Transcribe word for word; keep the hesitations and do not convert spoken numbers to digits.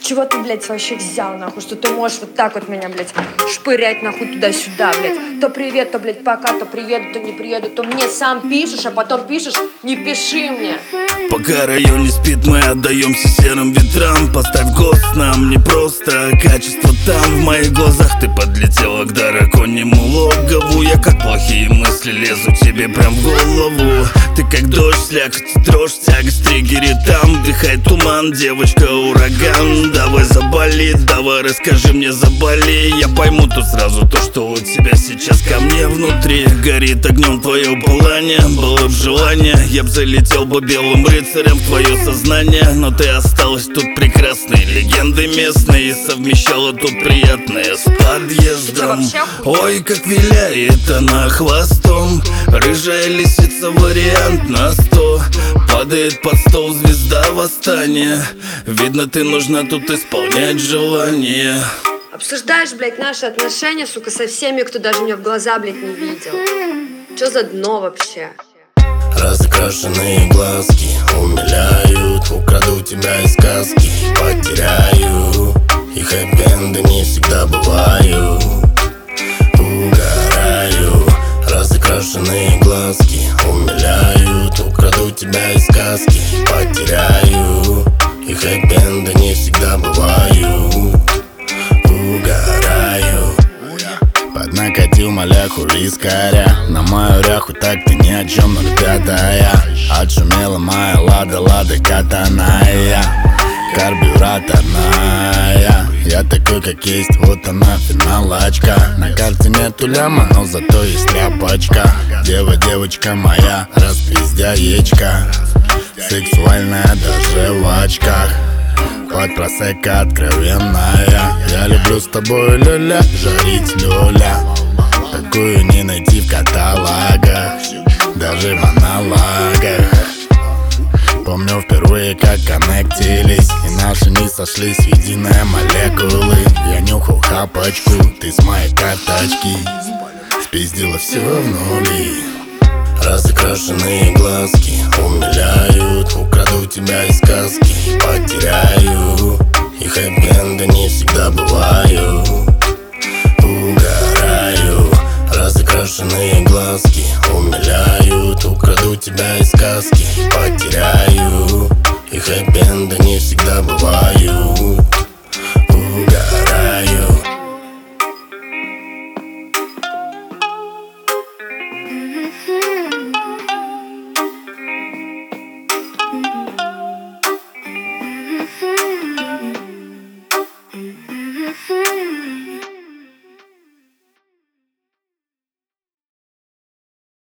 чего ты, блядь, вообще взял, нахуй, что ты можешь вот так вот меня, блядь, шпырять, нахуй, туда-сюда, блядь. То привет, то, блядь, пока, то приеду, то не приеду, то мне сам пишешь, а потом пишешь, не пиши мне. Пока район не спит, мы отдаемся серым ветрам. Поставь гост нам, не просто качество там. В моих глазах ты подлетела к драконьему логову. Я как плохие мысли лезу тебе прям в голову. Ты как дождь, слякоть, дрожь, тягость, триггерит там. Дыхай туман, девочка, ураган. Давай заболит, давай расскажи мне, заболей. Я пойму тут сразу то, что у тебя сейчас ко мне внутри. Горит огнем твое пылание, было б желание, я б залетел бы белым рыцарем в твое сознание. Но ты осталась тут прекрасной, легенды местные, совмещала тут приятное с подъездом. Ой, как виляет она хвостом, рыжая лисица, вариант на сто. Падает под стол звезда восстания. Видно, ты нужна тут исполнять желание. Обсуждаешь, блядь, наши отношения, сука, со всеми, кто даже меня в глаза, блядь, не видел. Чё за дно вообще? Разкрашенные глазки умиляют, украду тебя из сказки, потеряю. И хэппи-энды не всегда бывают. Угораю. Разкрашенные глазки умиляют, украду тебя из сказки, потеряю. И хэппи-энды не всегда бывают. Угораю. Поднакатил маляху вискаря, на мою ряху так ты ни о чем, ноль пятая. Отшумела моя лада, лада катаная, карбюраторная. Я такой как есть, вот она финалочка. На карте нету ляма, но зато есть тряпочка. Дева, девочка моя, распиздяечка, сексуальная даже в очках. Под просека откровенная. Я люблю с тобой, люля, жарить люля. Такую не найти в каталогах, даже в аналогах. Помню впервые, как коннектились, и наши не сошлись в единые молекулы. Я нюхал хапочку, ты с моей карточки спиздила все в нули. Разукрашенные глазки умиляют, украду тебя из сказки, потеряю.